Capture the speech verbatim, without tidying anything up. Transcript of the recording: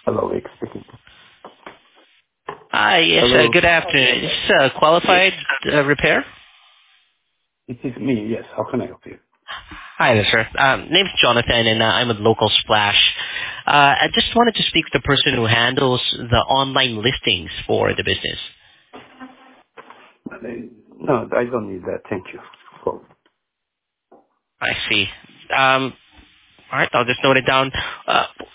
Hello, Rick speaking. Hi, yes, uh, Hello. good afternoon. Is this uh, qualified uh, repair? It is me, yes. How can I help you? Hi there, sir. Um, name's Jonathan, and uh, I'm with Local Splash. Uh, I just wanted to speak to the person who handles the online listings for the business. Uh, No, I don't need that. Thank you. Cool. I see. Um, all right, I'll just note it down. Uh,